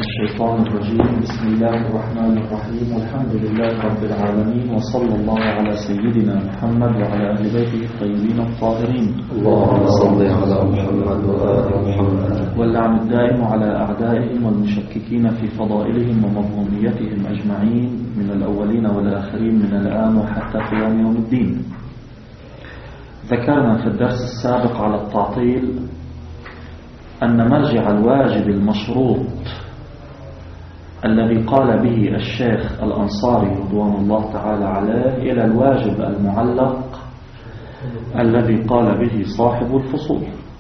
الشيطان الرجيم. بسم الله الرحمن الرحيم، والحمد لله رب العالمين، وصلى الله على سيدنا محمد وعلى أهل بيته الطيبين الطاهرين. اللهم صل على محمد وآل محمد. واللعن الدائم على أعدائهم والمشككين في فضائلهم ومظلوميتهم أجمعين من الأولين والآخرين من الآن وحتى قيام يوم الدين. ذكرنا في الدرس السابق على التعطيل أن مرجع الواجب المشروط الذي قال به الشيخ الأنصاري رضوان الله تعالى عليه إلى الواجب المعلق الذي قال به صاحب الفصول،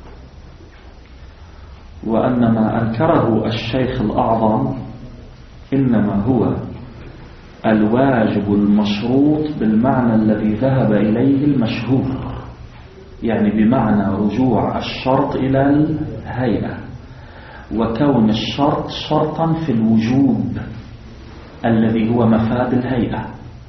وأن ما أنكره الشيخ الأعظم إنما هو الواجب المشروط بالمعنى الذي ذهب إليه المشهور، يعني بمعنى رجوع الشرط إلى الهيئة وكون الشرط شرطا في الوجوب الذي هو مفاد الهيئة.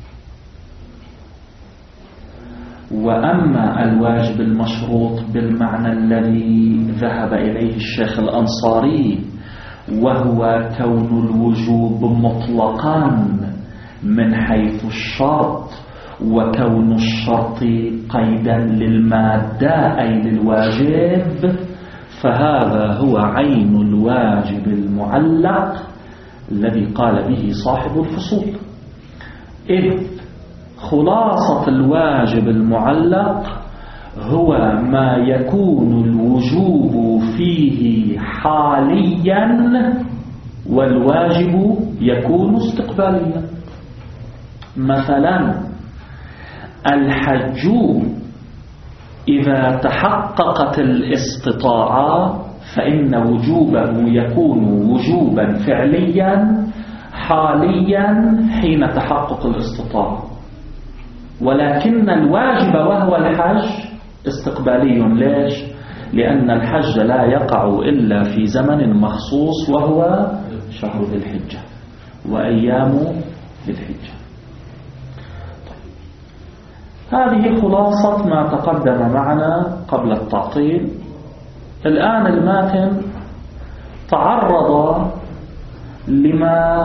وأما الواجب المشروط بالمعنى الذي ذهب إليه الشيخ الأنصاري وهو كون الوجوب مطلقا من حيث الشرط وكون الشرط قيدا للمادة أي للواجب، فهذا هو عين الواجب المعلق الذي قال به صاحب الفصول. إذ خلاصة الواجب المعلق هو ما يكون الوجوب فيه حاليا والواجب يكون استقباليا. مثلا الحج إذا تحققت الاستطاعة فإن وجوبه يكون وجوبا فعليا حاليا حين تحقق الاستطاعة، ولكن الواجب وهو الحج استقبالي. ليش؟ لأن الحج لا يقع إلا في زمن مخصوص وهو شهر ذي الحجة وأيام ذي الحجة. هذه خلاصة ما تقدم معنا قبل التعطيل. الآن الماتن تعرض لما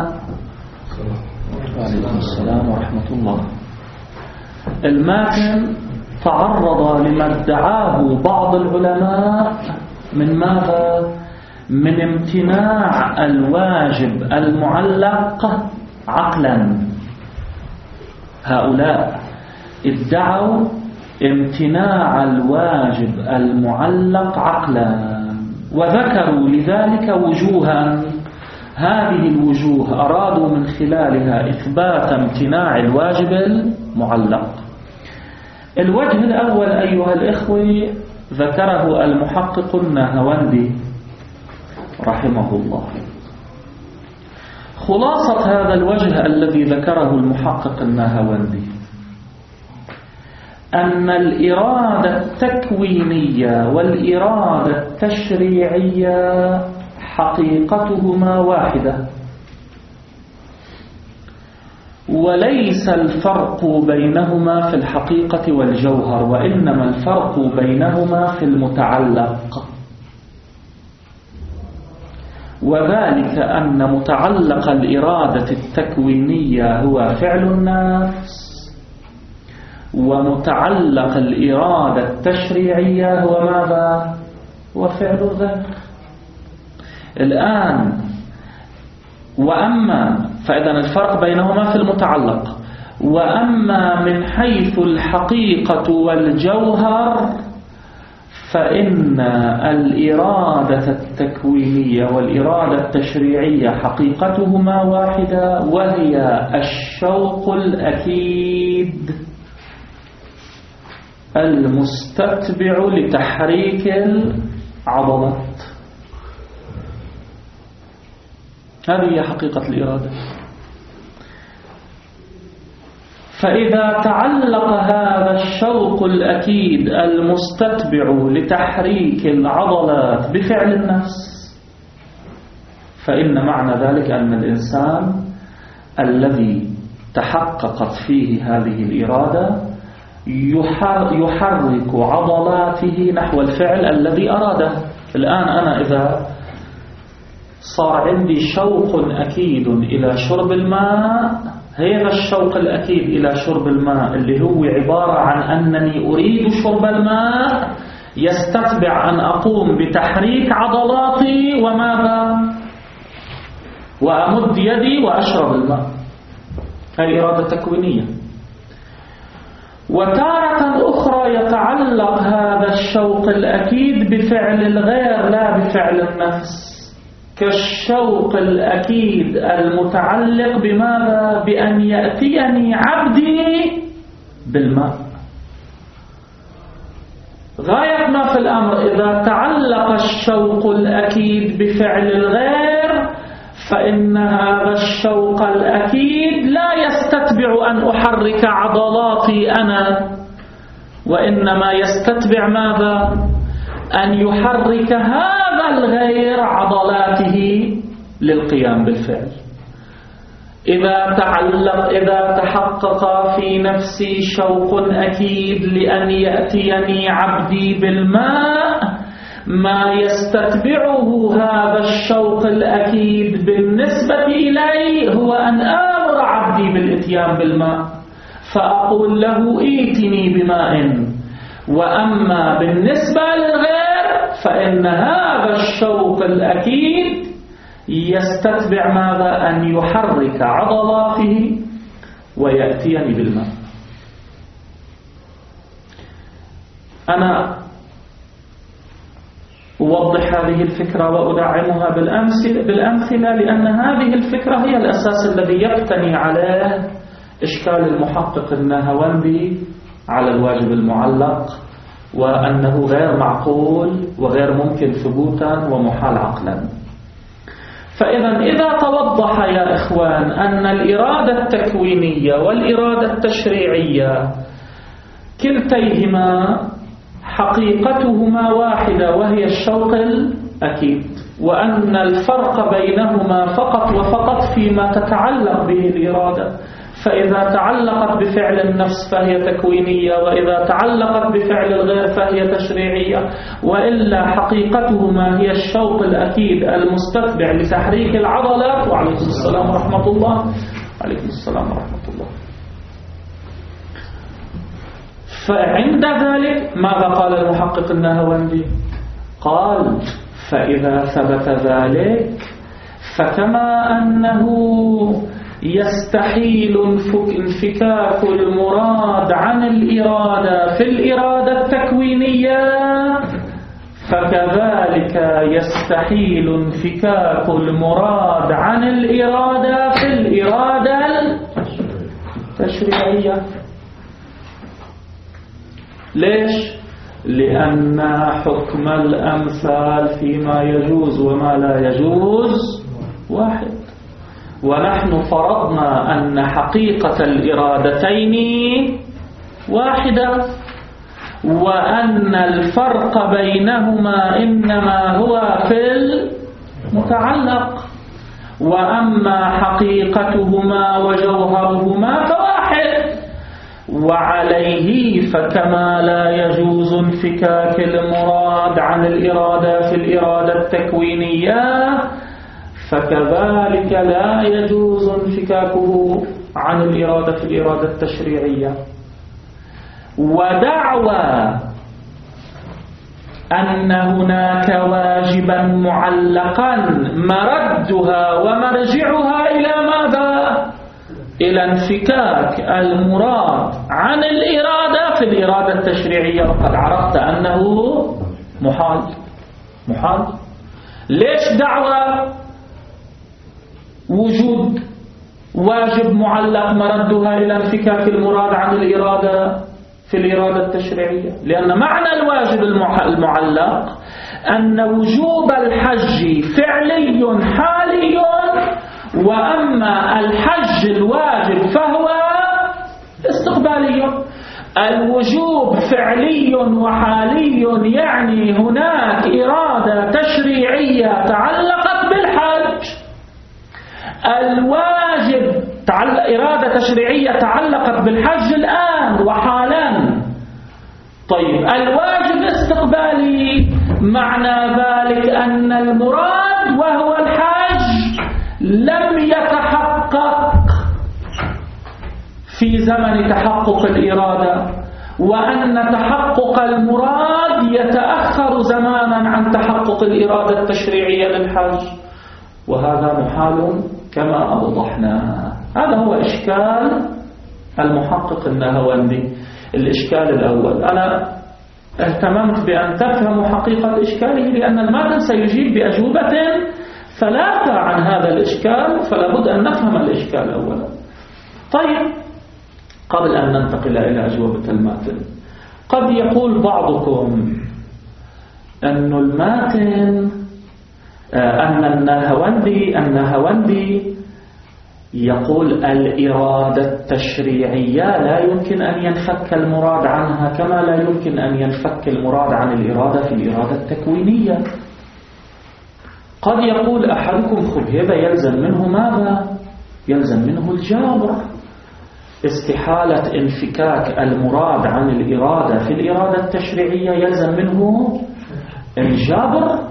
عليكم السلام ورحمة الله. الماتن تعرض لما ادعاه بعض العلماء من ماذا؟ من امتناع الواجب المعلق عقلا. هؤلاء ادعوا امتناع الواجب المعلق عقلا وذكروا لذلك وجوها. هذه الوجوه أرادوا من خلالها إثبات امتناع الواجب المعلق. الوجه الأول أيها الإخوة ذكره المحقق النهاوندي رحمه الله. خلاصة هذا الوجه الذي ذكره المحقق النهاوندي أن الإرادة التكوينية والإرادة التشريعية حقيقتهما واحدة، وليس الفرق بينهما في الحقيقة والجوهر، وإنما الفرق بينهما في المتعلق، وذلك أن متعلق الإرادة التكوينية هو فعل النفس، ومتعلق الإرادة التشريعية هو ماذا؟ وفعل الذات. الآن فإذا الفرق بينهما في المتعلق. وأما من حيث الحقيقة والجوهر فإن الإرادة التكوينية والإرادة التشريعية حقيقتهما واحدة، وهي الشوق الأكيد المستتبع لتحريك العضلات. هذه هي حقيقة الإرادة. فإذا تعلق هذا الشوق الأكيد المستتبع لتحريك العضلات بفعل النفس، فإن معنى ذلك أن الإنسان الذي تحققت فيه هذه الإرادة يحرك عضلاته نحو الفعل الذي أراده. الآن أنا إذا صار عندي شوق أكيد إلى شرب الماء. هذا الشوق الأكيد إلى شرب الماء اللي هو عبارة عن أنني أريد شرب الماء يستتبع أن أقوم بتحريك عضلاتي وماذا؟ وأمد يدي وأشرب الماء. هذه إرادة تكوينية. وتارة أخرى يتعلق هذا الشوق الأكيد بفعل الغير لا بفعل النفس، كالشوق الأكيد المتعلق بماذا؟ بأن يأتيني عبدي بالماء. غاية ما في الأمر إذا تعلق الشوق الأكيد بفعل الغير فإن هذا الشوق الأكيد لا يستتبع أن أحرك عضلاتي أنا، وإنما يستتبع ماذا؟ أن يحرك هذا الغير عضلاته للقيام بالفعل. إذا تحقق في نفسي شوق أكيد لأن يأتيني عبدي بالماء، ما يستتبعه هذا الشوق الأكيد بالنسبة إلي هو أن آمر عبدي بالإتيان بالماء، فأقول له ائتني بماء. وأما بالنسبة للغير فإن هذا الشوق الأكيد يستتبع ماذا؟ أن يحرك عضلاته ويأتيني بالماء. أنا أوضح هذه الفكرة وأدعمها بالأمثلة لأن هذه الفكرة هي الأساس الذي يبتني عليه إشكال المحقق النهاوندي على الواجب المعلق، وأنه غير معقول وغير ممكن ثبوتا ومحال عقلا. إذا توضح يا إخوان أن الإرادة التكوينية والإرادة التشريعية كلتيهما حقيقتهما واحدة وهي الشوق الأكيد، وأن الفرق بينهما فقط وفقط فيما تتعلق به الإرادة، فإذا تعلقت بفعل النفس فهي تكوينية، وإذا تعلقت بفعل الغير فهي تشريعية، وإلا حقيقتهما هي الشوق الأكيد المستتبع لتحريك العضلات. وعليكم السلام ورحمة الله. عليكم السلام ورحمة الله. فعند ذلك ماذا قال المحقق النهاوندي؟ قال فإذا ثبت ذلك فكما أنه يستحيل انفكاك المراد عن الإرادة في الإرادة التكوينية، فكذلك يستحيل انفكاك المراد عن الإرادة في الإرادة التشريعية. ليش؟ لأن حكم الأمثال فيما يجوز وما لا يجوز واحد، ونحن فرضنا أن حقيقة الإرادتين واحدة، وأن الفرق بينهما إنما هو في المتعلق، وأما حقيقتهما وجوهرهما فواحد. وعليه فكما لا يجوز انفكاك المراد عن الإرادة في الإرادة التكوينية، فكذلك لا يجوز انفكاكه عن الإرادة في الإرادة التشريعية. ودعوى أن هناك واجبا معلقا مردها ومرجعها إلى ماذا؟ إلى انفكاك المراد عن الإرادة في الإرادة التشريعية، وقد عرفت أنه محال. ليش دعوى وجود واجب معلق مردها إلى انفكاك المراد عن الإرادة في الإرادة التشريعية؟ لأن معنى الواجب المعلق أن وجوب الحج فعلي حالي، وأما الحج الواجب فهو استقبالي. الوجوب فعلي وحالي، يعني هناك إرادة تشريعية تعلقت بالحج. الواجب إرادة تشريعية تعلقت بالحج الآن وحالا. طيب الواجب استقبالي، معنى ذلك أن المراد وهو الحج لم يتحقق في زمن تحقق الإرادة، وأن تحقق المراد يتأخر زمانا عن تحقق الإرادة التشريعية للحج، وهذا محال كما أوضحنا. هذا هو إشكال المحقق النهواندي. الإشكال الأول، أنا اهتممت بأن تفهموا حقيقة إشكاله، لأن الماتن سيجيب بأجوبة ثلاثة عن هذا الإشكال، فلا بد أن نفهم الإشكال أولا. طيب، قبل أن ننتقل إلى أجوبة الماتن، قد يقول بعضكم أن الماتن أن النهواندي يقول الإرادة التشريعية لا يمكن أن ينفك المراد عنها، كما لا يمكن أن ينفك المراد عن الإرادة في الإرادة التكوينية. قد يقول أحدكم هذا يلزم منه ماذا؟ يلزم منه الجبر، استحالة انفكاك المراد عن الإرادة في الإرادة التشريعية يلزم منه الجبر.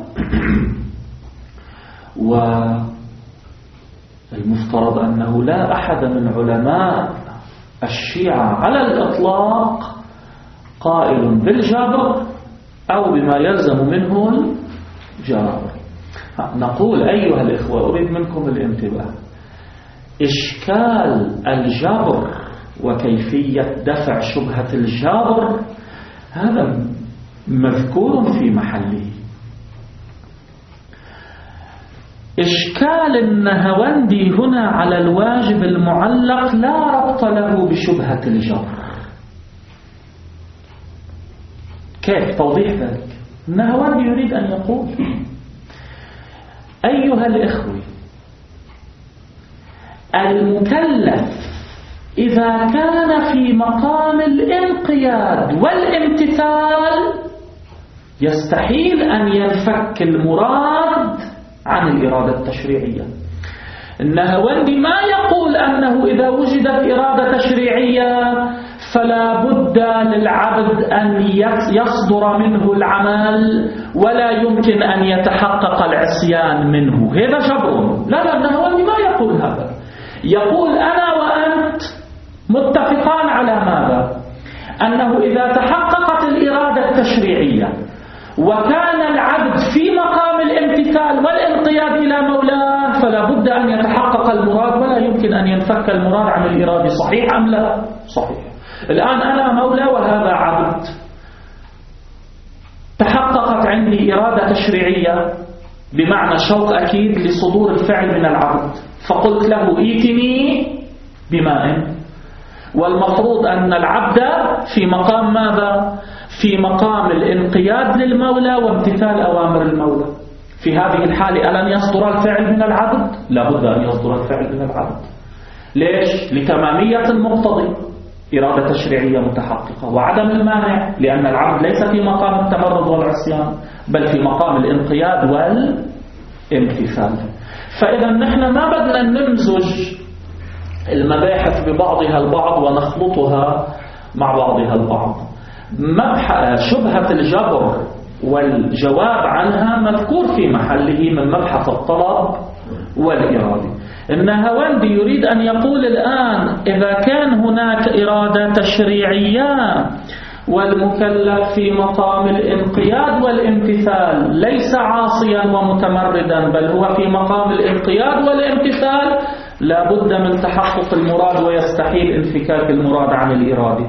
والمفترض أنه لا أحد من علماء الشيعة على الإطلاق قائل بالجبر أو بما يلزم منه الجبر. نقول أيها الإخوة، أريد منكم الانتباه، إشكال الجبر وكيفية دفع شبهة الجبر هذا مذكور في محله. إشكال النهواندي هنا على الواجب المعلق لا ربط له بشبهة الجبر. كيف توضيح ذلك؟ النهواندي يريد أن يقول أيها الإخوة، المكلف إذا كان في مقام الانقياد والامتثال يستحيل أن ينفك المراد عن الإرادة التشريعية. النهواندي ما يقول أنه إذا وجدت إرادة تشريعية فلا بد للعبد أن يصدر منه العمل ولا يمكن أن يتحقق العصيان منه، هذا جبر. لا، النهواندي ما يقول هذا. يقول أنا وأنت متفقان على ماذا؟ أنه إذا تحققت الإرادة التشريعية وكان العبد في مقام الامتثال والانقياد إلى مولاه فلا بد أن يتحقق المراد ولا يمكن أن ينفك المراد عن الإرادة. صحيح أم لا؟ صحيح. الآن أنا مولى وهذا عبد، تحققت عندي إرادة تشريعية بمعنى شوق أكيد لصدور الفعل من العبد، فقلت له ائتني بماء، والمفروض أن العبد في مقام ماذا؟ في مقام الانقياد للمولى وامتثال أوامر المولى. في هذه الحالة ألن يصدر الفعل من العبد؟ لا بد أن يصدر الفعل من العبد. ليش؟ لتمامية المقتضي، إرادة تشريعية متحققة، وعدم المانع لأن العبد ليس في مقام التمرد والعصيان بل في مقام الانقياد والامتثال. فإذا نحن ما بدنا نمزج المباحث ببعضها البعض ونخلطها مع بعضها البعض. شبهة الجبر والجواب عنها مذكور في محله من مبحث الطلب والإرادة. النهواندي يريد أن يقول الآن إذا كان هناك إرادة تشريعية والمكلف في مقام الانقياد والامتثال ليس عاصيا ومتمردا بل هو في مقام الانقياد والامتثال، لا بد من تحقق المراد ويستحيل انفكاك المراد عن الإرادة،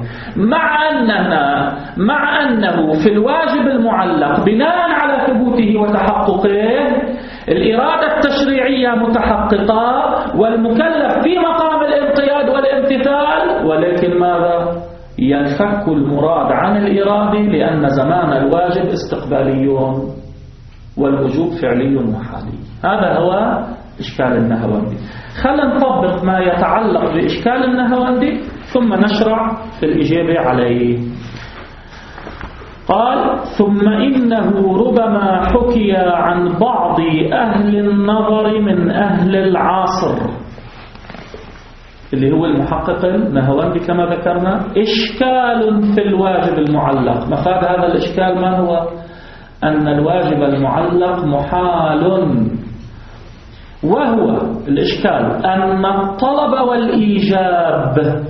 مع أنه في الواجب المعلق بناء على ثبوته وتحققه الإرادة التشريعية متحققة والمكلف في مقام الانقياد والامتثال، ولكن ماذا؟ ينفك المراد عن الإرادة لأن زمان الواجب استقبالي والوجوب فعلي وحالي. هذا هو إشكال النهواندي. خلينا نطبق ما يتعلق بإشكال النهواندي ثم نشرع في الإجابة عليه. قال: ثم إنه ربما حكي عن بعض أهل النظر من أهل العصر، اللي هو المحقق النهواندي كما ذكرنا، إشكال في الواجب المعلق. مفاد هذا الإشكال ما هو؟ أن الواجب المعلق محال وهو الإشكال أن الطلب والإيجاب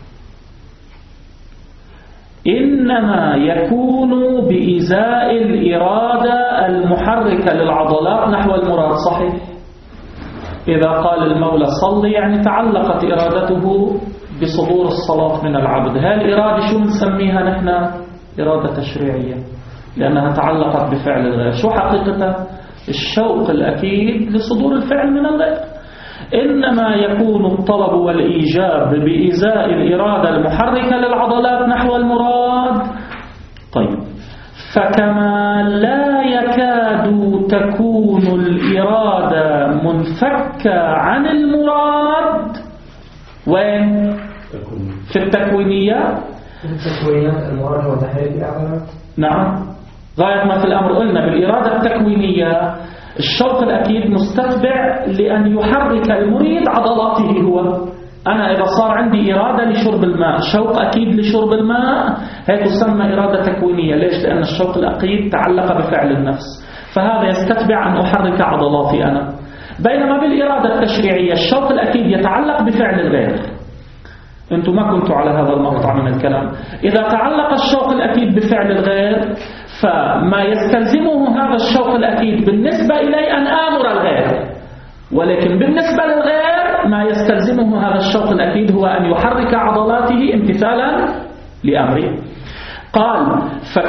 إنما يكون بإزاء الإرادة المحركة للعضلات نحو المراد. صحيح، إذا قال المولى صل يعني تعلقت إرادته بصدور الصلاة من العبد. هالإرادة شو نسميها نحن؟ إرادة تشريعية، لأنها تعلقت بفعل الغير. شو حقيقتها؟ الشوق الأكيد لصدور الفعل من الغير. إنما يكون الطلب والإيجاب بإزاء الإرادة المحركة للعضلات نحو المراد. طيب، فكما لا يكاد تكون الإرادة منفكة عن المراد، وين؟ في التكوينيات. المراد هو تحريك الأعضلات. نعم، غاية ما في الأمر قلنا بالإرادة التكوينية الشوق الأكيد مستتبع لأن يحرك المريد عضلاته هو. أنا إذا صار عندي إرادة لشرب الماء، شوق أكيد لشرب الماء، هي تسمى إرادة تكوينية. ليش؟ لأن الشوق الأكيد تعلق بفعل النفس، فهذا يستتبع أن أحرك عضلاتي أنا. بينما بالإرادة التشريعية الشوق الأكيد يتعلق بفعل الغير. أنتم ما كنتوا على هذا المقطع من الكلام. إذا تعلق الشوق الأكيد بفعل الغير، فما يستلزمه هذا الشوق الأكيد بالنسبة إلي أن آمر الغير، ولكن بالنسبة للغير ما يستلزمه هذا الشوق الأكيد هو أن يحرك عضلاته امتثالا لأمره. قال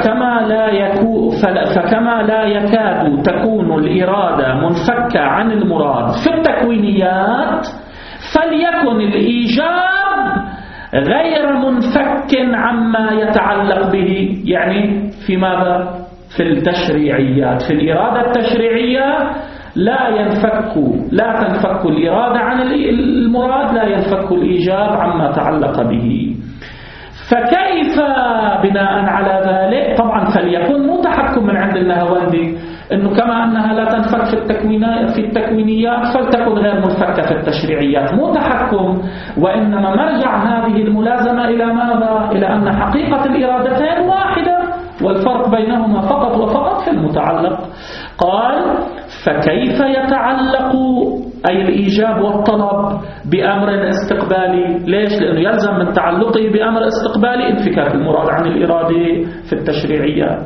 فكما لا يكاد تكون الإرادة منفكة عن المراد في التكوينيات، فليكن الإيجاب غير منفك عما يتعلق به. يعني في ماذا؟ في التشريعيات. في الإرادة التشريعية لا تنفك الإرادة عن المراد، لا ينفك الإيجاب عما تعلق به. فكيف بناء على ذلك؟ طبعا فليكن مو تحكم من عند النهواندي أنه كما أنها لا تنفك في التكوينيات فلتكن غير منفكة في التشريعيات. مو تحكم، وإنما مرجع هذه الملازمة إلى ماذا؟ إلى أن حقيقة الإرادتين واحدة والفرق بينهما فقط وفقط في المتعلق. قال فكيف يتعلق أي الإيجاب والطلب بأمر استقبالي؟ ليش؟ لأنه يلزم من تعلقه بأمر استقبالي انفكاك المراد عن الإرادة في التشريعيات.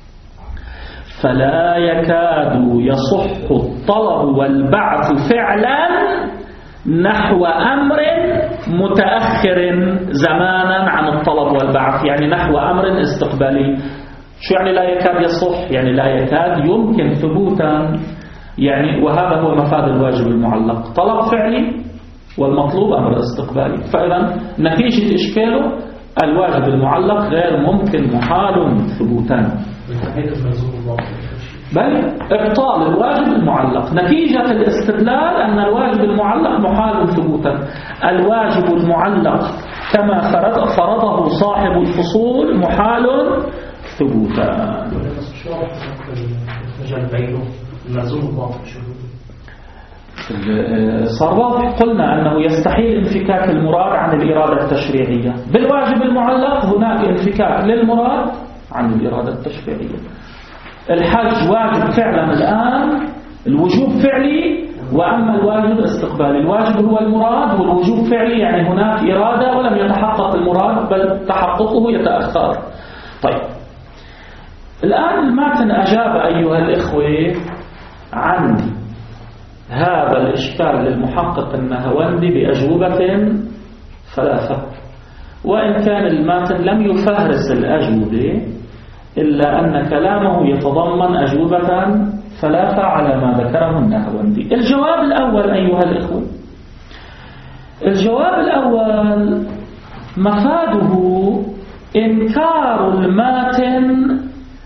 فلا يكاد يصح الطلب والبعث فعلا نحو أمر متأخر زمانا عن الطلب والبعث، يعني نحو أمر استقبالي. شو يعني لا يكاد يصح؟ يعني لا يكاد يمكن ثبوتا، يعني وهذا هو مفاد الواجب المعلق، طلب فعلي والمطلوب أمر استقبالي. فإذا نتيجة إشكاله الواجب المعلق غير ممكن محال ثبوتا، بل إبطال الواجب المعلق. نتيجة الاستدلال أن الواجب المعلق محال ثبوتا. الواجب المعلق كما فرضه صاحب الفصول محال ثبوتا. صار واضح. قلنا أنه يستحيل انفكاك المراد عن الإرادة التشريعية. بالواجب المعلق هناك انفكاك للمراد عن الإرادة التشريعية. الحج واجب فعلا الآن، الوجوب فعلي، وأما الواجب استقبالي. الواجب هو المراد والوجوب فعلي، يعني هناك إرادة ولم يتحقق المراد بل تحققه يتأخر. طيب، الآن الماتن أجاب أيها الإخوة عن هذا الإشكال للمحقق النهواندي بأجوبة ثلاثة، وإن كان الماتن لم يفهرس الأجوبة إلا أن كلامه يتضمن أجوبة ثلاثة على ما ذكره النهواندي. الجواب الأول أيها الإخوة، الجواب الأول مفاده إنكار الماتن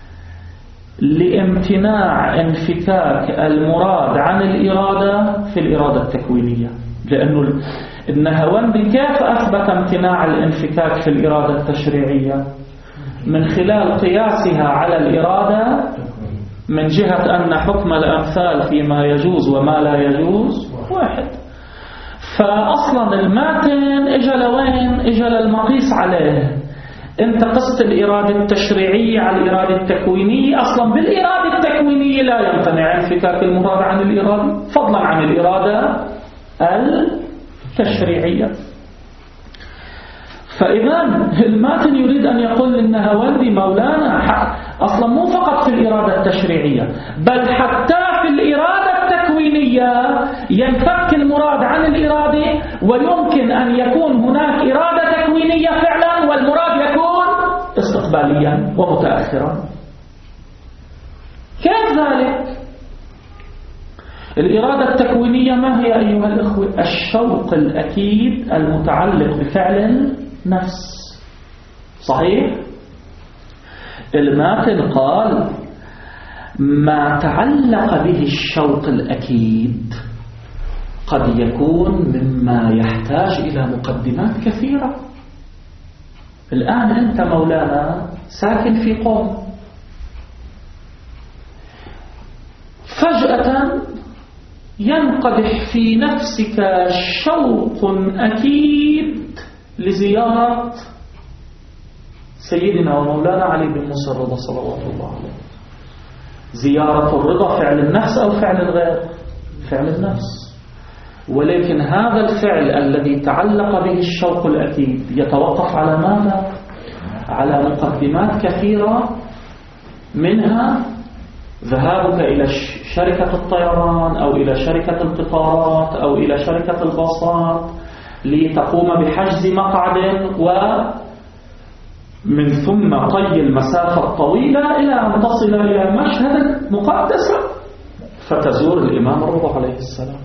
لامتناع انفكاك المراد عن الإرادة في الإرادة التكوينية. لأنه النهواندي كيف أثبت امتناع الانفكاك في الإرادة التشريعية؟ من خلال قياسها على الإرادة من جهة أن حكم الأمثال فيما يجوز وما لا يجوز واحد. فأصلا الماتن إجا لوين؟ إجا للمقيس عليه. أنت قست الإرادة التشريعية على الإرادة التكوينية. أصلا بالإرادة التكوينية لا يمتنع انفكاك المراد عن الإرادة، فضلا عن الإرادة التشريعية. فإذا الماتن يريد أن يقول للنهاوندي مولانا أصلا مو فقط في الإرادة التشريعية، بل حتى في الإرادة التكوينية ينفك المراد عن الإرادة، ويمكن أن يكون هناك إرادة تكوينية فعلا والمراد يكون استقباليا ومتأخرا. كيف ذلك؟ الإرادة التكوينية ما هي أيها الأخوة؟ الشوق الأكيد المتعلق بفعل النفس. صحيح؟ الماتن قال ما تعلق به الشوق الأكيد قد يكون مما يحتاج إلى مقدمات كثيرة. الآن أنت مولانا ساكن في قوم، فجأة ينقدح في نفسك شوق أكيد لزيارة سيدنا ومولانا علي بن موسى الرضا صلوات الله عليه. زيارة الرضا فعل النفس أو فعل الغير؟ فعل النفس. ولكن هذا الفعل الذي تعلق به الشوق الأكيد يتوقف على ماذا؟ على مقدمات كثيرة، منها ذهابك إلى شركة الطيران أو إلى شركة القطارات أو إلى شركة الباصات لتقوم بحجز مقعد، ومن ثم طي المسافة الطويلة إلى أن تصل إلى مشهد مقدس فتزور الإمام الرضا عليه السلام.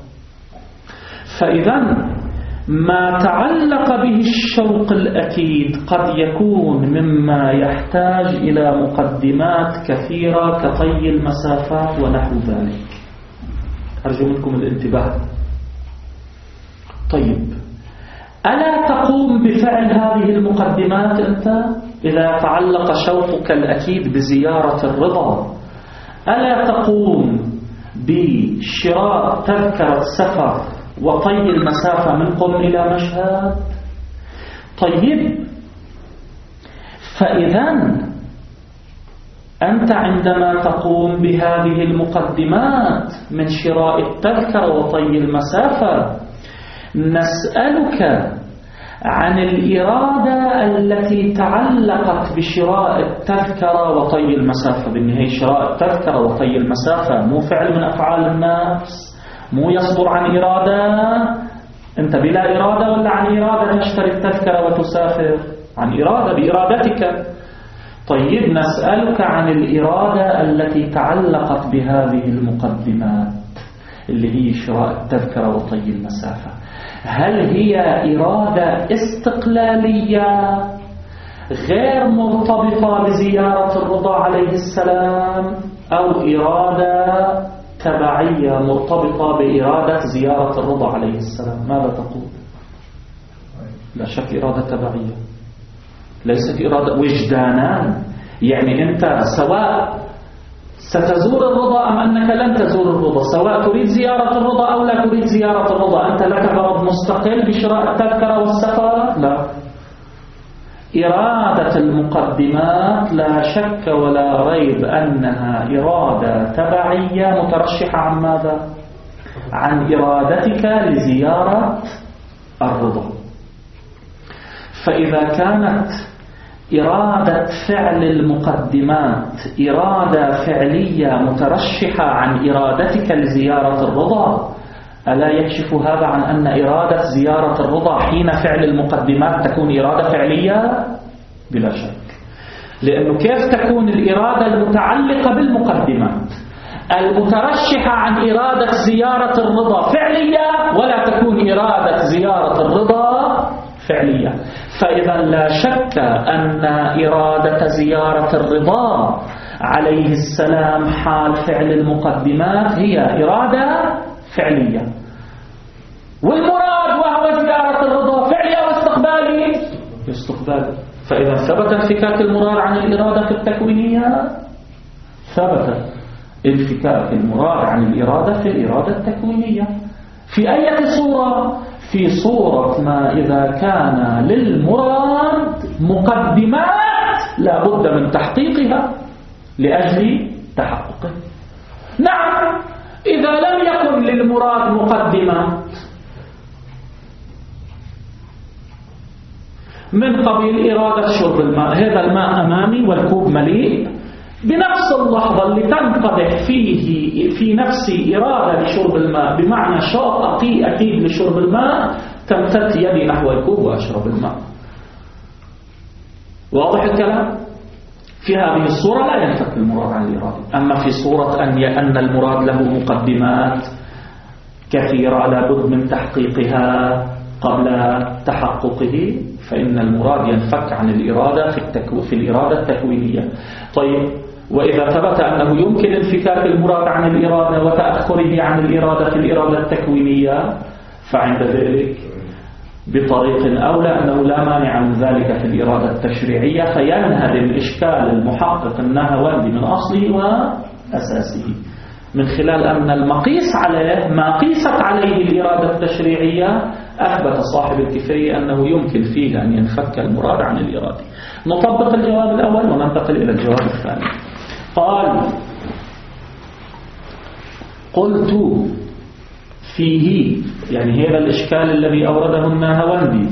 فإذا ما تعلق به الشوق الأكيد قد يكون مما يحتاج إلى مقدمات كثيرة كطي المسافات ونحو ذلك. أرجو منكم الانتباه. طيب، ألا تقوم بفعل هذه المقدمات أنت إذا تعلق شوقك الأكيد بزيارة الرضا؟ ألا تقوم بشراء تذكرة سفر وطي المسافة من قم إلى مشهد؟ طيب، فإذا أنت عندما تقوم بهذه المقدمات من شراء التذكرة وطي المسافة نسألك عن الإرادة التي تعلقت بشراء التذكرة وطي المسافة. بالنهاية شراء التذكرة وطي المسافة مو فعل من أفعال النفس، مو يصدر عن إرادة. أنت بلا إرادة ولا عن إرادة تشتري التذكرة وتسافر؟ عن إرادة، بإرادتك. طيب، نسألك عن الإرادة التي تعلقت بهذه المقدمات اللي هي شراء التذكرة وطي المسافة. هل هي إرادة استقلالية غير مرتبطة بزيارة الرضا عليه السلام، أو إرادة تبعية مرتبطة بإرادة زيارة الرضا عليه السلام؟ ماذا تقول؟ لا شك إرادة تبعية، ليست إرادة وجدانان. يعني أنت سواء ستزور الرضا أم أنك لن تزور الرضا، سواء تريد زيارة الرضا أو لا تريد زيارة الرضا، أنت لك غرض مستقل بشراء التذكرة والسفر؟ لا. إرادة المقدمات لا شك ولا ريب أنها إرادة تبعية مترشحة عن ماذا؟ عن إرادتك لزيارة الرضا. فإذا كانت إرادة فعل المقدمات إرادة فعلية مترشحة عن إرادتك لزيارة الرضا، ألا يكشف هذا عن أن إرادة زيارة الرضا حين فعل المقدمات تكون إرادة فعلية؟ بلا شك. لأنه كيف تكون الإرادة المتعلقة بالمقدمات المترشحة عن إرادة زيارة الرضا فعلية ولا تكون إرادة زيارة الرضا فعلية؟ فإذا لا شك أن إرادة زيارة الرضا عليه السلام حال فعل المقدمات هي إرادة فعلية، والمراد وهو زيارة الرضا فعلية واستقبالي استقبالي. فإذا ثبت انفكاك المراد عن الإرادة التكوينية، ثبت انفكاك المراد عن الإرادة في الإرادة التكوينية. في أي صورة؟ في صورة ما إذا كان للمراد مقدمات لا بد من تحقيقها لأجل تحققه. نعم، إذا لم يكن للمراد مقدمات من قبيل إرادة شرب الماء، هذا الماء أمامي والكوب مليء، بنفس اللحظة اللي تنقدح فيه في نفسي إرادة لشرب الماء بمعنى شوق أكيد لشرب الماء، تمتد يدي نحو الكوب وأشرب الماء. واضح الكلام؟ في هذه الصورة لا ينفك المراد عن الإرادة. أما في صورة أن المراد له مقدمات كثيرة لابد من تحقيقها قبل تحققه، فإن المراد ينفك عن الإرادة في الإرادة التكوينية. طيب، وإذا ثبت أنه يمكن انفكاك المراد عن الإرادة وتأخره عن الإرادة في الإرادة التكوينية، فعند ذلك بطريق أولى أنه لا مانع من ذلك في الإرادة التشريعية، فينهدم الإشكال المحقق النهوندي من أصله وأساسه من خلال أن المقيس عليه ما قيست عليه الإرادة التشريعية أثبت صاحب الكفاية أنه يمكن فيه أن ينفك المراد عن الإرادة. نطبق الجواب الأول وننتقل إلى الجواب الثاني. قال: قلت فيه، يعني هذا الإشكال الذي أورده النهوندي،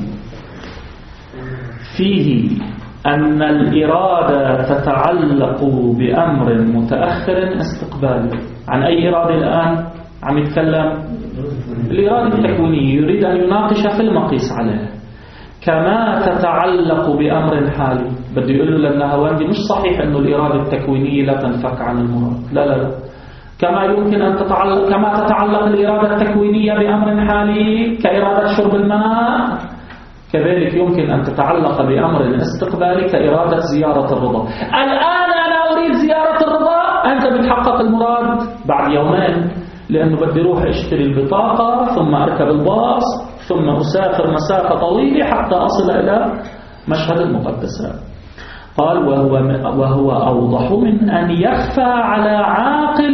فيه أن الإرادة تتعلق بأمر متأخر استقبالي. عن أي إرادة الآن عم يتكلم؟ الإرادة التكوينية، يريد أن يناقش في المقيس عليه. كما تتعلق بأمر حالي، بده يقول له للنهوندي مش صحيح أنه الإرادة التكوينية لا تنفك عن المراد، لا، كما يمكن أن كما تتعلق الإرادة التكوينية بأمر حالي كإرادة شرب الماء، كذلك يمكن أن تتعلق بأمر استقبالي كإرادة زيارة الرضا. الآن أنا أريد زيارة الرضا، أنت بتحقق المراد بعد يومين، لأنه بدي روح أشتري البطاقة ثم أركب الباص ثم أسافر مسافة طويلة حتى أصل إلى مشهد المقدسات. قال: وهو أوضح من أن يخفى على عاقل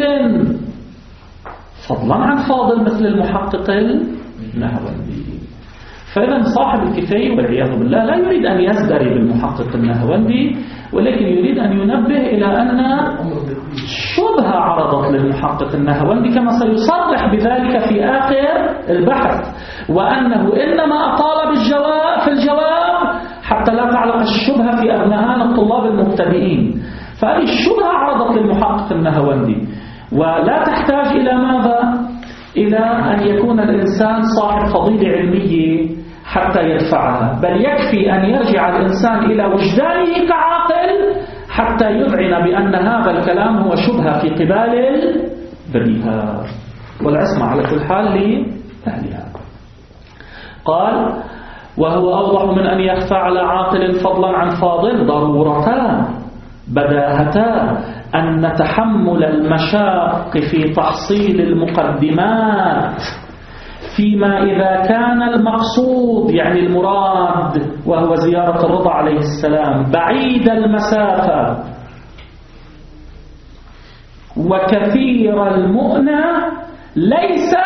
فضلا عن فاضل مثل المحقق النهوندي. فإذا صاحب الكفاية والعياذ بالله لا يريد أن يزدري بالمحقق النهوندي، ولكن يريد أن ينبه إلى أن شبهة عرضت للمحقق النهوندي كما سيصرح بذلك في آخر البحث، وأنه إنما أطال في الجواب حتى لا تعلق الشبهة في أذهان الطلاب المبتدئين. فهذه الشبهة عرضت للمحقق النهوندي، ولا تحتاج إلى ماذا؟ إلى أن يكون الإنسان صاحب فضيلة علمية حتى يدفعها، بل يكفي أن يرجع الإنسان إلى وجدانه كعاقل حتى يذعن بأن هذا الكلام هو شبهة في قبال البديهة، والعصمة على كل حال لأهلها. قال: وهو أوضح من أن يخفى على عاقل فضلا عن فاضل ضرورتان بداهتان: أن تحمل المشاق في تحصيل المقدمات فيما إذا كان المقصود، يعني المراد وهو زيارة الرضا عليه السلام، بعيد المسافة وكثير المؤنة، ليس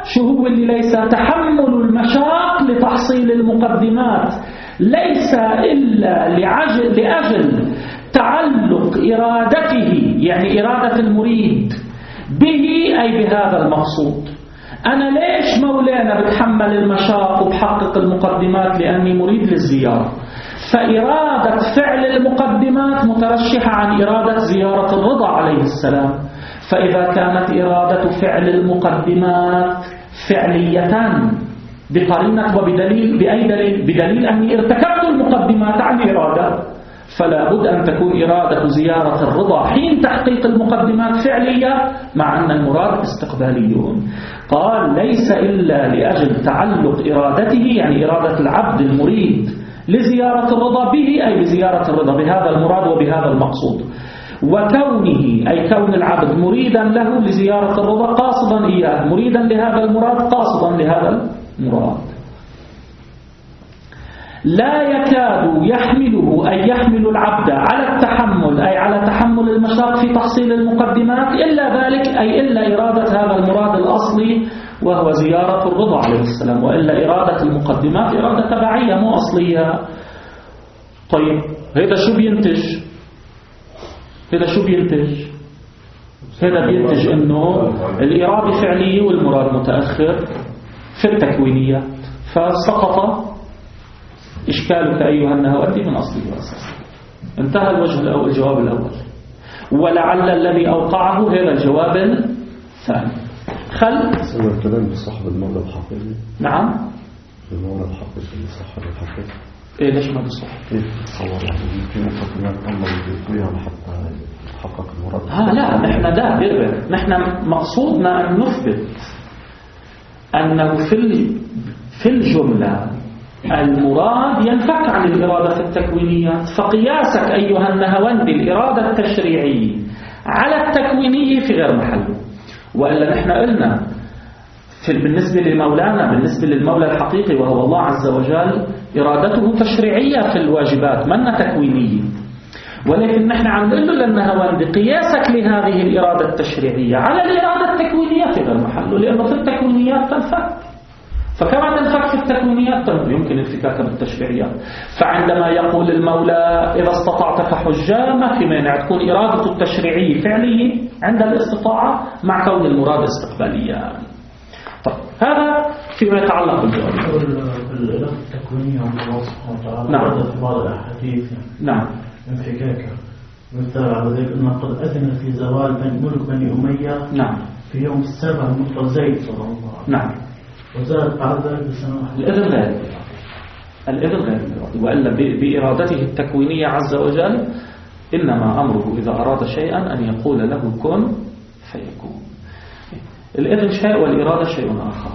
تحمل المشاق لتحصيل المقدمات ليس إلا لأجل تعلق إرادته، يعني إرادة المريد به أي بهذا المقصود. أنا ليش مولانا بتحمل المشاق وبحقق المقدمات؟ لأني مريد للزيارة، فإرادة فعل المقدمات مترشحة عن إرادة زيارة الرضا عليه السلام. فإذا كانت إرادة فعل المقدمات فعلية بقرينة وبدليل، بأي دليل؟ بدليل أني ارتكبت المقدمات عن إرادة، فلا بد أن تكون إرادة زيارة الرضا حين تحقيق المقدمات فعلية، مع أن المراد استقباليون. قال: ليس إلا لأجل تعلق إرادته، يعني إرادة العبد المريد لزيارة الرضا به أي بزيارة الرضا بهذا المراد وبهذا المقصود، وكونه أي كون العبد مريدا له لزيارة الرضا قاصدا إياه، مريدا لهذا المراد قاصدا لهذا المراد. لا يكاد يحمله أي يحمل العبد على التحمل أي على تحمل المشاق في تحصيل المقدمات إلا ذلك أي إلا إرادة هذا المراد الأصلي وهو زيارة الرضا عليه السلام، وإلا إرادة المقدمات إرادة تبعية مو أصلية. طيب هذا شو بينتج؟ هذا بينتج انه الإرادة فعلية والمراد متأخر في التكوينيات، فسقط إشكالك أيها النهوندي من أصله وأساسه. انتهى الجواب الأول، ولعل الذي أوقعه هذا الجواب الثاني. سنة الكلام بصاحب المولى الحقيقي. نعم المولى الحقيقي صاحب الحقيقي. إيه ليش ما بصح؟ كيف تصور في مقدمات الله يجيبها حتى تحقق المراد؟ لا نحن مقصودنا أن نثبت أنه في الجملة المراد ينفك عن الإرادة في التكوينيات. فقياسك أيها النهوندي الإرادة التشريعية على التكوينية في غير محله. وإلا نحن قلنا بالنسبة لمولانا، بالنسبة للمولى الحقيقي وهو الله عز وجل، إرادته تشريعية في الواجبات منها تكوينية. ولكن نحن عم نقول له للنهوندي قياسك لهذه الإرادة التشريعية على الإرادة التكوينية في غير محله، لأنه في التكوينيات تنفك. فكما تنفك في التكوينيات يمكن انفكاكها بالتشريعيات. فعندما يقول المولى إذا استطعت فحجة، ما في مانع تكون إرادة التشريعية فعلية عند الاستطاعة مع كون المراد استقباليا. طيب هذا فيما يتعلق بالجواب. الإرادة التكوينية عند الله سبحانه وتعالى. نعم. في بعض الأحاديث نعم. انفكاكها. مثل على ذلك أنه قد أذن في زوال ملك بني أمية. نعم. في يوم السابع من زيد صلى الله عليه وسلم. نعم. وزاد بعد ذلك بسنة واحدة. الإذن غير الإرادة. وإلا بإرادته التكوينية عز وجل إنما أمره إذا أراد شيئا أن يقول له كن فيكون. الإذن شيء والإرادة شيء آخر.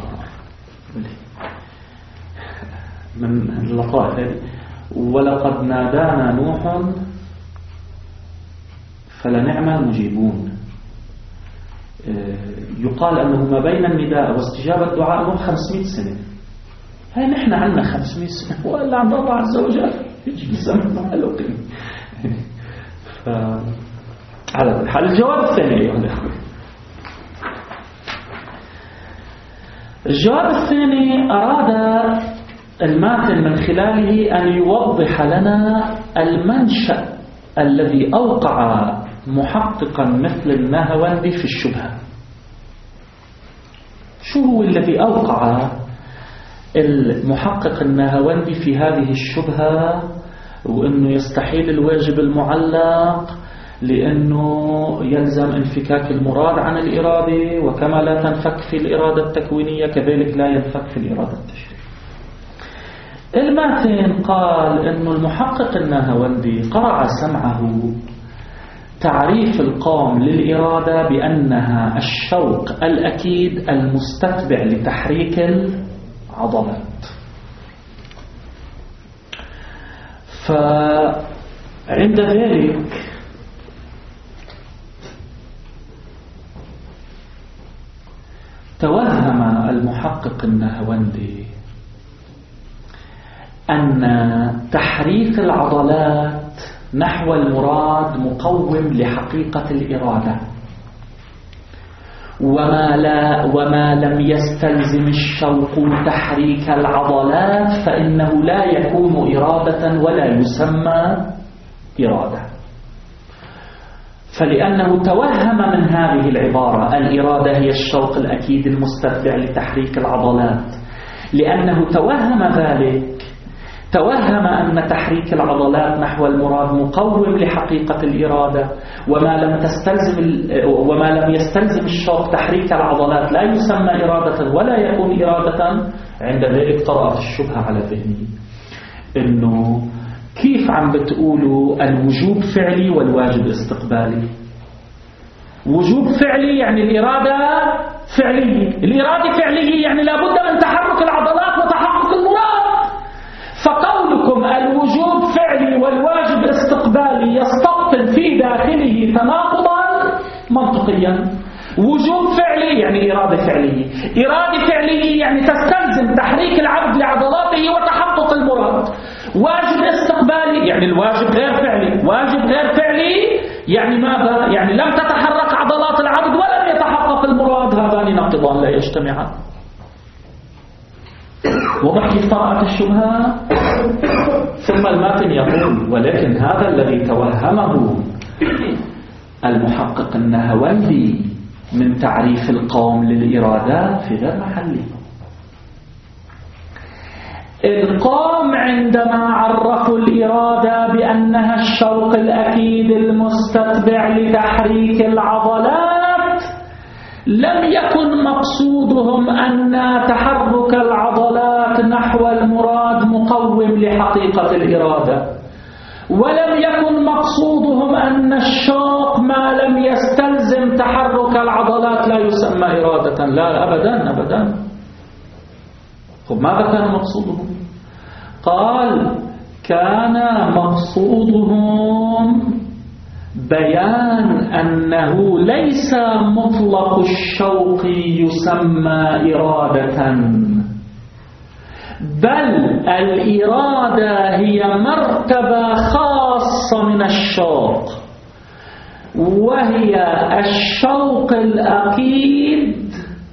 من اللطائف هذه: ولقد نادانا نوح فلنعم المجيبون. يقال أنه ما بين النداء واستجابة الدعاء نوح 500 سنة. هاي نحن عندنا 500 سنة وإلا عند الله عز وجل يجي الزمن ما له قيمة. على الحال الجواب الثاني أيها الأخوة. الجواب الثاني أراد الماتن من خلاله أن يوضح لنا المنشأ الذي أوقع محققا مثل النهوندي في الشبهة. شو هو الذي أوقع المحقق النهوندي في هذه الشبهة، وأنه يستحيل الواجب المعلق لأنه يلزم انفكاك المراد عن الإرادة، وكما لا تنفك في الإرادة التكوينية كذلك لا ينفك في الإرادة التشريعية. الماتن قال أنه المحقق النهوندي قرع سمعه تعريف القوم للإرادة بأنها الشوق الأكيد المستتبع لتحريك العضلات. فعند ذلك توهم المحقق النهوندي أن تحريك العضلات نحو المراد مقوم لحقيقة الإرادة، وما لم يستلزم الشوق تحريك العضلات فإنه لا يكون إرادة ولا يسمى إرادة. فلأنه توهم من هذه العبارة الإرادة هي الشوق الأكيد المستتبع لتحريك العضلات، لأنه توهم ذلك، توهم أن تحريك العضلات نحو المراد مقوم لحقيقة الإرادة، وما لم يستلزم الشوق تحريك العضلات لا يسمى إرادة ولا يكون إرادة. عند ذلك طرأت الشبهة على ذهني إنه كيف عم بتقولوا الوجوب فعلي والواجب استقبالي؟ وجوب فعلي يعني الإرادة فعلية، الإرادة فعلية يعني لابد من تحرك العضلات وتحقق المراد. فقولكم الوجوب فعلي والواجب استقبالي يستبطن في داخله تناقضا منطقيا. وجوب فعلي يعني إرادة فعلية، إرادة فعلية يعني تستلزم تحريك العبد لعضلاته وتحقق المراد. واجب استقبالي يعني الواجب غير فعلي، واجب غير فعلي يعني ماذا؟ يعني لم تتحرك عضلات العبد ولم يتحقق المراد. هذان ناقضان لا يجتمعان. وضح كيف طرأت الشبهة؟ ثم الماتن يقول: ولكن هذا الذي توهمه المحقق النهوندي من تعريف القوم للإرادات في غير محله. القوم عندما عرفوا الإرادة بأنها الشوق الأكيد المستتبع لتحريك العضلات، لم يكن مقصودهم أن تحرك العضلات نحو المراد مقوم لحقيقة الإرادة، ولم يكن مقصودهم أن الشوق ما لم يستلزم تحرك العضلات لا يسمى إرادة. لا، أبدا أبدا. طب ماذا كان مقصودهم؟ قال: كان مقصودهم بيان أنه ليس مطلق الشوق يسمى إرادة، بل الإرادة هي مرتبة خاصة من الشوق، وهي الشوق الأكيد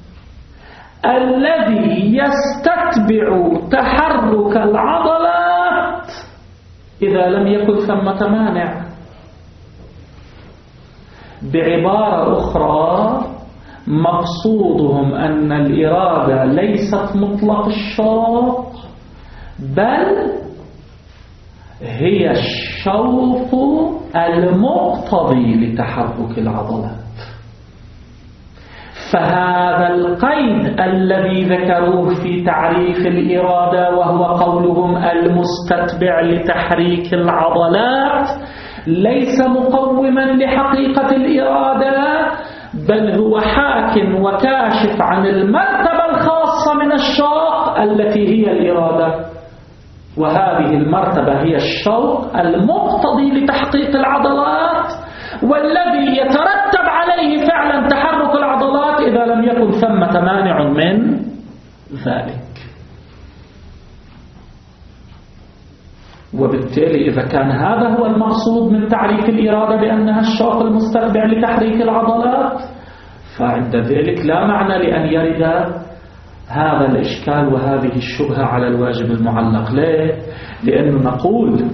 الذي يستتبع تحرك العضلات إذا لم يكن ثمة مانع. بعبارة أخرى، مقصودهم أن الإرادة ليست مطلق الشوق، بل هي الشوق المقتضي لتحرك العضلات. فهذا القيد الذي ذكروه في تعريف الإرادة، وهو قولهم المستتبع لتحريك العضلات، ليس مقوما لحقيقة الإرادة، بل هو حاك وكاشف عن المرتبة الخاصة من الشوق التي هي الإرادة، وهذه المرتبة هي الشوق المقتضي لتحقيق العضلات، والذي يترتب عليه فعلا تحرك العضلات إذا لم يكن ثمة مانع من ذلك. وبالتالي إذا كان هذا هو المقصود من تعريف الإرادة بأنها الشوق المستتبع لتحريك العضلات، فعند ذلك لا معنى لأن يرد هذا الإشكال وهذه الشبهة على الواجب المعلق. ليه؟ لأنه نقول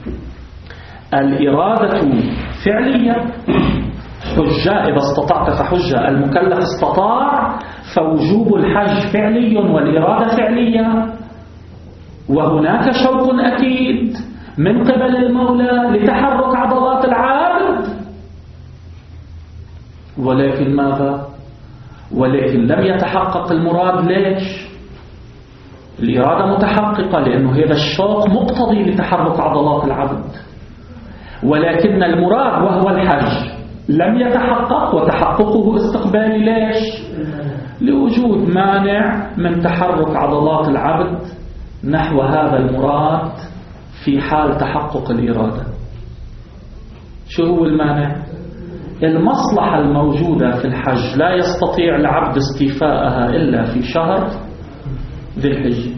الإرادة فعلية، حجة إذا استطعت فحجة، المكلف استطاع، فوجوب الحج فعلي والإرادة فعلية، وهناك شوق أكيد من قبل المولى لتحرك عضلات العابد. ولكن ماذا؟ ولكن لم يتحقق المراد. ليش؟ الإرادة متحققة لأنه هذا الشوق مقتضي لتحرك عضلات العبد، ولكن المراد وهو الحج لم يتحقق، وتحققه استقبالي. ليش؟ لوجود مانع من تحرك عضلات العبد نحو هذا المراد في حال تحقق الإرادة. شو هو المانع؟ المصلحة الموجودة في الحج لا يستطيع العبد استيفاءها إلا في شهر ذي الحجة.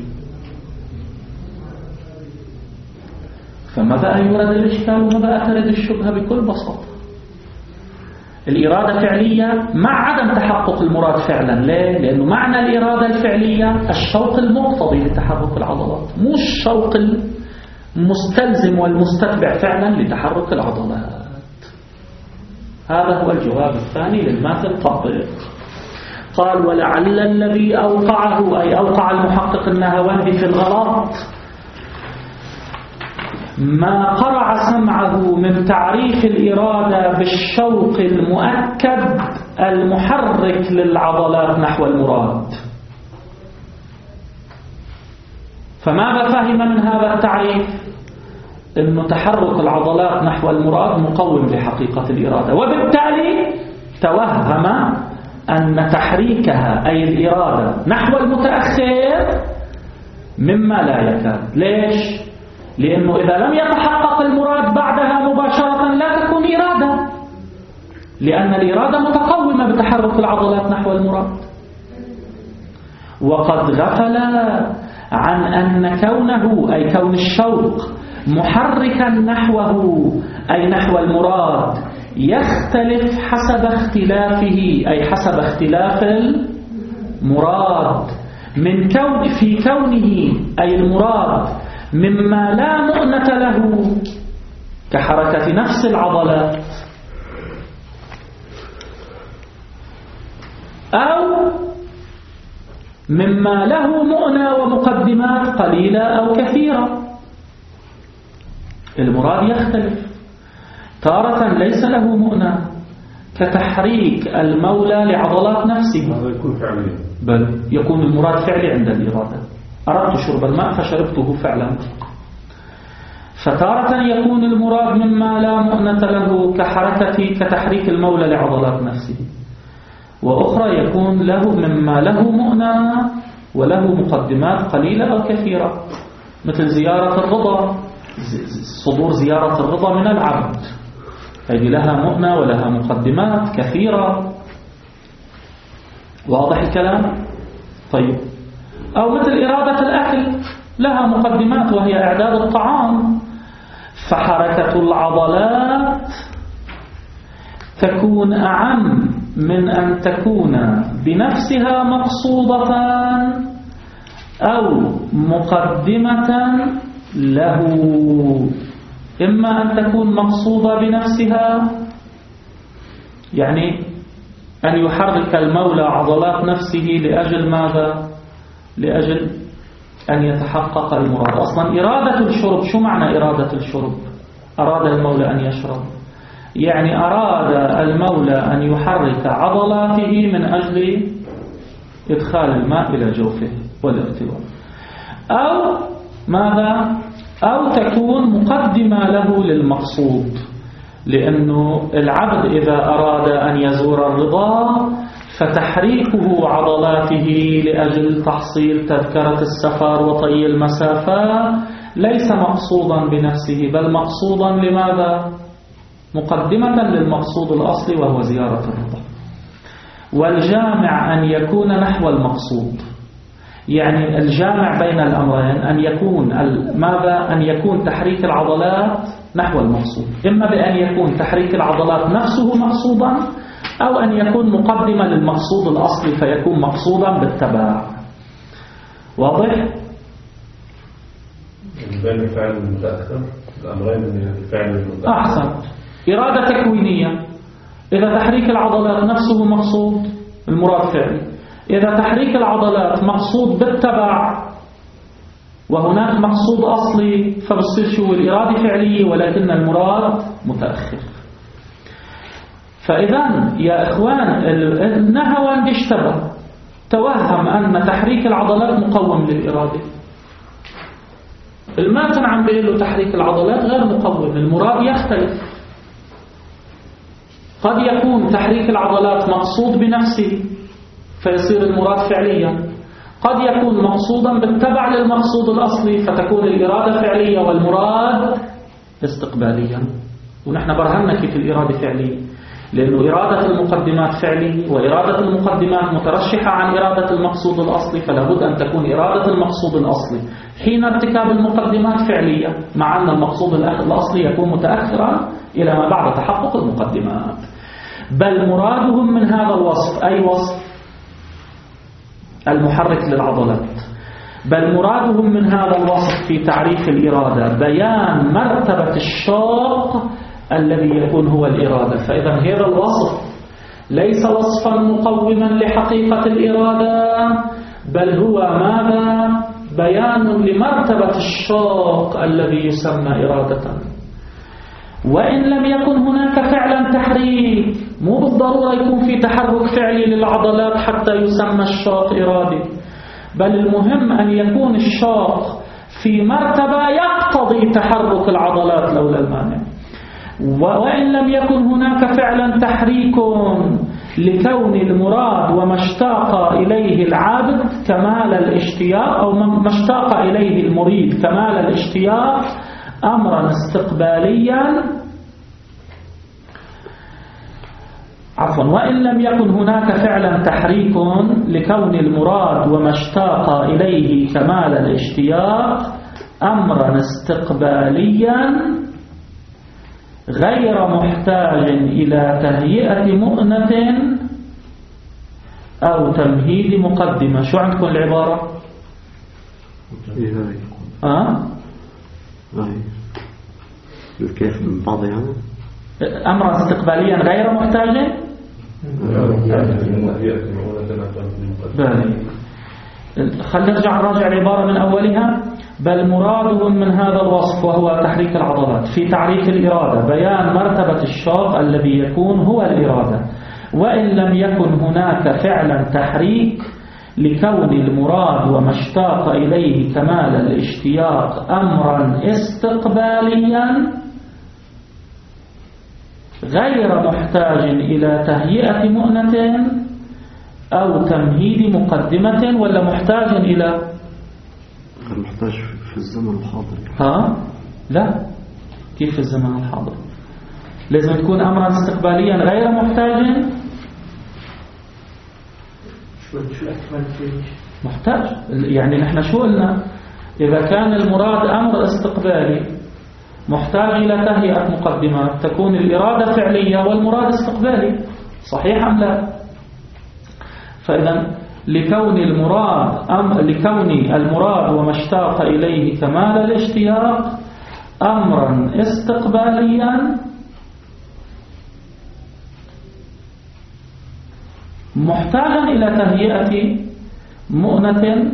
فماذا يورد الإشكال وماذا ترد الشبهة؟ بكل بساطة الإرادة فعلية مع عدم تحقق المراد فعلا. ليه؟ لأنه معنى الإرادة الفعلية الشوق المقتضي لتحرك العضلات، مو الشوق المستلزم والمستتبع فعلا لتحرك العضلات. هذا هو الجواب الثاني للماتن التطبيق. قال: ولعل الذي أوقعه، أي أوقع المحقق النهوندي في الغلط، ما قرع سمعه من تعريف الإرادة بالشوق المؤكد المحرك للعضلات نحو المراد. فماذا فهم من هذا التعريف؟ أن تحرك العضلات نحو المراد مقوم لحقيقة الإرادة، وبالتالي توهم أن تحريكها أي الإرادة نحو المتأخر مما لا يكاد. ليش؟ لأنه إذا لم يتحقق المراد بعدها مباشرة لا تكون إرادة، لأن الإرادة متقومة بتحرك العضلات نحو المراد. وقد غفل عن أن كونه أي كون الشوق محركا نحوه أي نحو المراد يختلف حسب اختلافه أي حسب اختلاف المراد، من كون في كونه أي المراد مما لا مؤنة له كحركة نفس العضلات، أو مما له مؤنة ومقدمات قليلة أو كثيرة. المراد يختلف، تارة ليس له مؤنة كتحريك المولى لعضلات نفسه، هذا يكون فعليا، بل يكون المراد فعلي عند الإرادة. أردت شرب الماء فشربته فعلا. فتارة يكون المراد مما لا مؤنة له كتحريك المولى لعضلات نفسه، وأخرى يكون له مما له مؤنة وله مقدمات قليلة أو كثيرة، مثل زيارة الرضا، صدور زيارة الرضا من العبد، هذه لها مؤنة ولها مقدمات كثيرة. واضح الكلام؟ طيب، أو مثل إرادة الأكل لها مقدمات وهي إعداد الطعام، فحركة العضلات تكون أعم من أن تكون بنفسها مقصودة أو مقدمة له. إما أن تكون مقصودة بنفسها، يعني أن يحرك المولى عضلات نفسه لأجل ماذا؟ لأجل أن يتحقق المراد. أصلا إرادة الشرب، شو معنى إرادة الشرب؟ أراد المولى أن يشرب، يعني أراد المولى أن يحرك عضلاته من أجل إدخال الماء إلى جوفه والارتواء. أو ماذا؟ أو تكون مقدمة له للمقصود، لأنه العبد إذا أراد أن يزور الرضا فتحريكه عضلاته لأجل تحصيل تذكرة السفر وطي المسافة ليس مقصودا بنفسه، بل مقصودا لماذا؟ مقدمة للمقصود الأصلي وهو زيارة الرضا. والجامع أن يكون نحو المقصود، يعني الجامع بين الأمرين أن يكون ماذا؟ أن يكون تحريك العضلات نحو المقصود، إما بأن يكون تحريك العضلات نفسه مقصودا، أو أن يكون مقدمة للمقصود الأصلي فيكون مقصودا بالتبع. واضح؟ بين الفعل المتأخر الأمرين من الفعل المتأخر. أحسن. إرادة تكوينية، إذا تحريك العضلات نفسه مقصود المراد فعلي، إذا تحريك العضلات مقصود بالتبع وهناك مقصود أصلي فبصير شو؟ الإرادة فعلية ولكن المراد متأخر. فإذا يا إخوان النهوان اشتبه، توهم أن تحريك العضلات مقوم للإرادة. الماتن عم بيقول له تحريك العضلات غير مقوم، المراد يختلف. قد يكون تحريك العضلات مقصود بنفسه فيصير المراد فعليا، قد يكون مقصودا بالتبع للمقصود الأصلي فتكون الإرادة فعلية والمراد استقباليا. ونحن برهنا كيف الإرادة فعلية، لأنه إرادة المقدمات فعلية، وإرادة المقدمات مترشحة عن إرادة المقصود الأصلي، فلا بد أن تكون إرادة المقصود الأصلي حين ارتكاب المقدمات فعلية، مع أن المقصود الأصلي يكون متأخرا إلى ما بعد تحقق المقدمات. بل مرادهم من هذا الوصف أي وصف؟ المحرك للعضلات. بل مرادهم من هذا الوصف في تعريف الإرادة بيان مرتبة الشوق الذي يكون هو الإرادة. فإذا هذا الوصف ليس وصفا مقوما لحقيقة الإرادة، بل هو ماذا؟ بيان لمرتبة الشوق الذي يسمى إرادة. وإن لم يكن هناك فعلا تحريك، مو بالضرورة يكون في تحرك فعلي للعضلات حتى يسمى الشوق إرادي، بل المهم أن يكون الشوق في مرتبة يقتضي تحرك العضلات لولا المانع. وإن لم يكن هناك فعلا تحريك لكون المراد وما اشتاق إليه العابد كمال الاشتياق، أو ما اشتاق إليه المريد كمال الاشتياق أمرا استقباليا، وإن لم يكن هناك فعلا تحريك لكون المراد وما اشتاق إليه كمال الاشتياق أمرا استقباليا غير محتاج إلى تهيئة مؤنة أو تمهيد مقدمة. شو عندكم العبارة؟ الكيف من بعض يعني أمرا استقباليا غير محتاج. خلينا نرجع نراجع العبارة من أولها. بل مرادهم من هذا الوصف وهو تحريك العضلات في تعريف الإرادة بيان مرتبة الشوق الذي يكون هو الإرادة، وإن لم يكن هناك فعلا تحريك لكون المراد وما اشتاق إليه كمال الاشتياق أمرا استقباليا غير محتاج إلى تهيئة مؤنة أو تمهيد مقدمة، ولا محتاج إلى محتاج في الزمن الحاضر. لا، كيف في الزمن الحاضر؟ لازم تكون أمرا استقباليا غير محتاج. محتاج يعني نحن شو قلنا؟ إذا كان المراد أمر استقبالي محتاج إلى تهيئة مقدمات تكون الإرادة فعلية والمراد استقبالي، صحيح أم لا؟ فإذا لكون المراد وما اشتاق إليه كمال الاشتياق أمرا استقباليا محتاجا إلى تهيئة مؤنة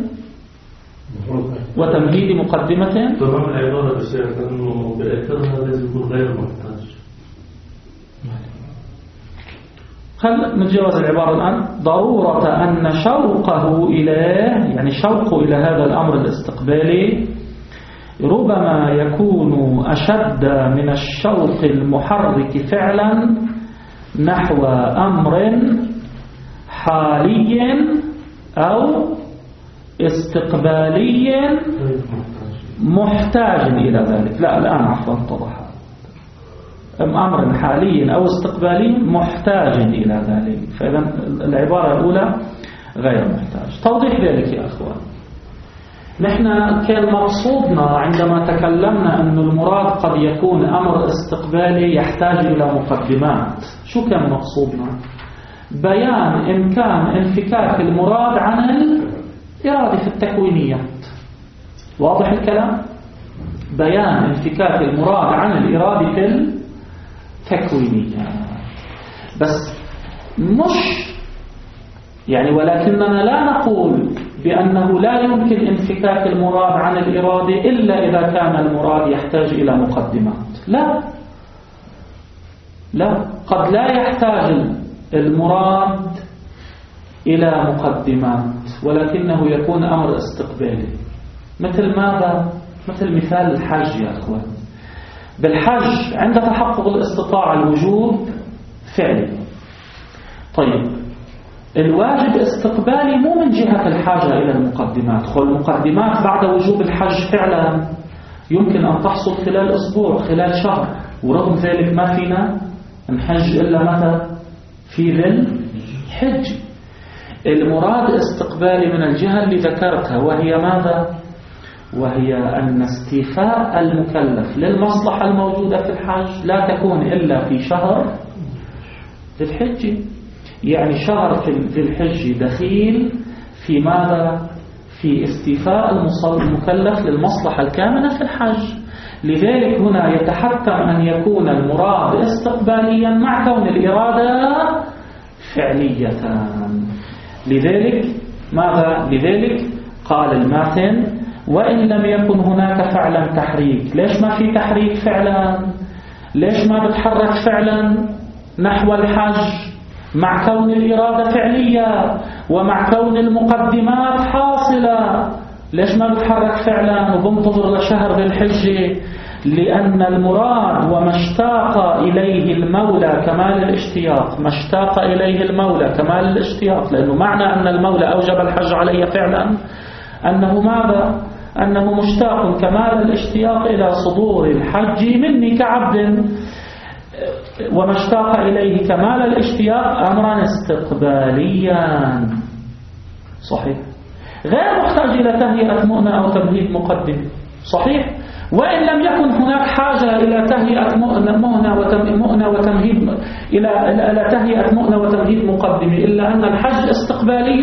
وتمهيد مقدمة. تمام العبارة بس أنه بآخرها لازم يكون غير محتاج. خل نتجاوز العبارة الآن. ضرورة أن شوقه إليه، يعني شوقه إلى هذا الأمر الاستقبالي، ربما يكون أشد من الشوق المحرك فعلا نحو أمر حالي أو استقبالي محتاج إلى ذلك. لا الآن عفوا اتضح، أمر حالي أو استقبالي محتاج إلى ذلك، فإذا العبارة الأولى غير محتاج. توضيح ذلك يا أخوان، نحن كان مقصودنا عندما تكلمنا أن المراد قد يكون أمر استقبالي يحتاج إلى مقدمات. شو كان مقصودنا؟ بيان إمكان انفكاك المراد عن الإرادة في التكوينيات. واضح الكلام؟ بيان انفكاك المراد عن الإرادة في التكوينيات. بس مش يعني، ولكننا لا نقول بأنه لا يمكن انفكاك المراد عن الإرادة إلا إذا كان المراد يحتاج إلى مقدمات. لا، قد لا يحتاج المراد إلى مقدمات ولكنه يكون أمر استقبالي. مثل ماذا؟ مثل مثال الحج يا أخوان. بالحج عند تحقق الاستطاعة الوجوب فعلي. طيب الواجب استقبالي مو من جهة الحاجة إلى المقدمات. المقدمات بعد وجوب الحج فعلا يمكن أن تحصل خلال أسبوع، خلال شهر، ورغم ذلك ما فينا نحج إلا متى؟ في ذي الحج. المراد استقبالي من الجهة اللي ذكرتها، وهي ماذا؟ وهي أن استيفاء المكلف للمصلحة الموجودة في الحج لا تكون إلا في شهر ذي الحج. يعني شهر في الحج دخيل في ماذا؟ في استيفاء المكلف للمصلحة الكامنة في الحج. لذلك هنا يتحتم أن يكون المراد استقباليا مع كون الإرادة فعلية. لذلك ماذا؟ لذلك قال الماتن وإن لم يكن هناك فعلا تحريك. ليش ما في تحريك فعلا؟ ليش ما بتحرك فعلا نحو الحج مع كون الإرادة فعلية ومع كون المقدمات حاصلة؟ ليش ما بتحرك فعلا وبنتظر لشهر ذي الحجة؟ لأن المراد وما اشتاق إليه المولى كمال الاشتياق، ما اشتاق إليه المولى كمال الاشتياق، لأنه معنى أن المولى أوجب الحج علي فعلا أنه ماذا؟ أنه مشتاق كمال الاشتياق إلى صدور الحج مني كعبد. وما اشتاق إليه كمال الاشتياق أمرا استقباليا صحيح، غير محتاج إلى تهيئة مؤنة أو تمهيد مقدم صحيح. وإن لم يكن هناك حاجة إلى تهيئة مؤنة وتمهيد إلى تهيئة مؤنة وتمهيد مقدم، إلا أن الحج استقبالي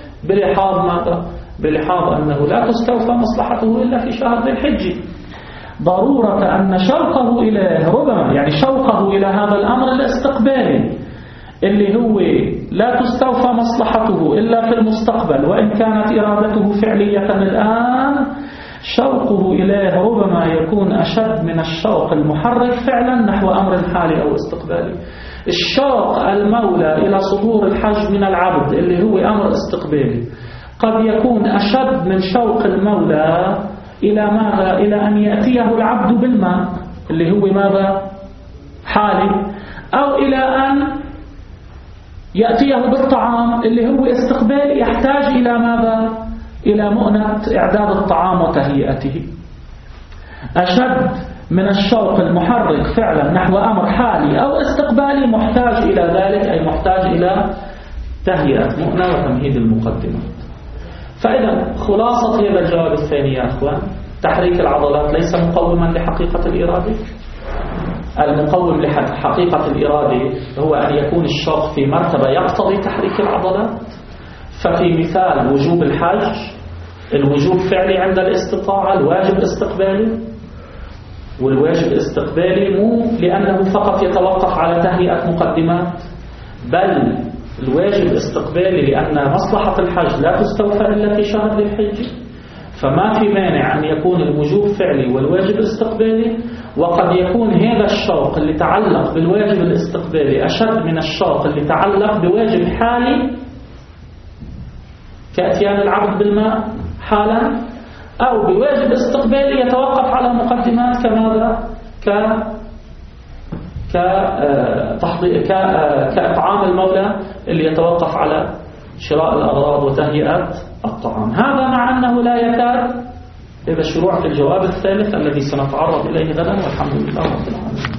بلحاظ ماذا؟ بلحاظ أنه لا تستوفى مصلحته إلا في شهر ذي الحج. ضرورة أن شوقه إليه ربما يعني شوقه إلى هذا الأمر الاستقبالي اللي هو لا تستوفى مصلحته إلا في المستقبل، وإن كانت إرادته فعلية الآن، شوقه إليه ربما يكون أشد من الشوق المحرك فعلا نحو أمر حالي أو استقبالي. الشوق المولى إلى صدور الحج من العبد اللي هو أمر استقبالي قد يكون أشد من شوق المولى إلى ماذا؟ إلى أن يأتيه العبد بالماء اللي هو ماذا؟ حالي، أو إلى أن يأتيه بالطعام اللي هو استقبالي يحتاج إلى ماذا؟ إلى مؤنة إعداد الطعام وتهيئته. أشد من الشوق المحرك فعلا نحو أمر حالي أو استقبالي محتاج إلى ذلك، أي محتاج إلى تهيئة مؤنة وتمهيد المقدمة. فإذا خلاصة هذا الجواب الثاني يا أخوان، تحريك العضلات ليس مقوما لحقيقة الإرادة. المقوم لحقيقة الإرادة هو أن يكون الشوق في مرتبة يقتضي تحريك العضلات. ففي مثال وجوب الحج الوجوب فعلي عند الاستطاعة، الواجب استقبالي، والواجب استقبالي مو لأنه فقط يتوقف على تهيئة مقدمات، بل الواجب استقبالي لأن مصلحة الحج لا تستوفى إلا في شهر ذي الحجة. فما في مانع أن يكون الوجوب فعلي والواجب استقبالي، وقد يكون هذا الشوق اللي تعلق بالواجب الاستقبالي أشد من الشوق اللي تعلق بواجب حالي كأتيان العبد بالماء حالا، أو بواجب استقبالي يتوقف على مقدمات كماذا؟ كإطعام المولى اللي يتوقف على شراء الأغراض وتهيئة الطعام. هذا مع أنه لا يكاد إذا الشروع في الجواب الثالث الذي سنتعرض إليه غدا، والحمد لله رب العالمين.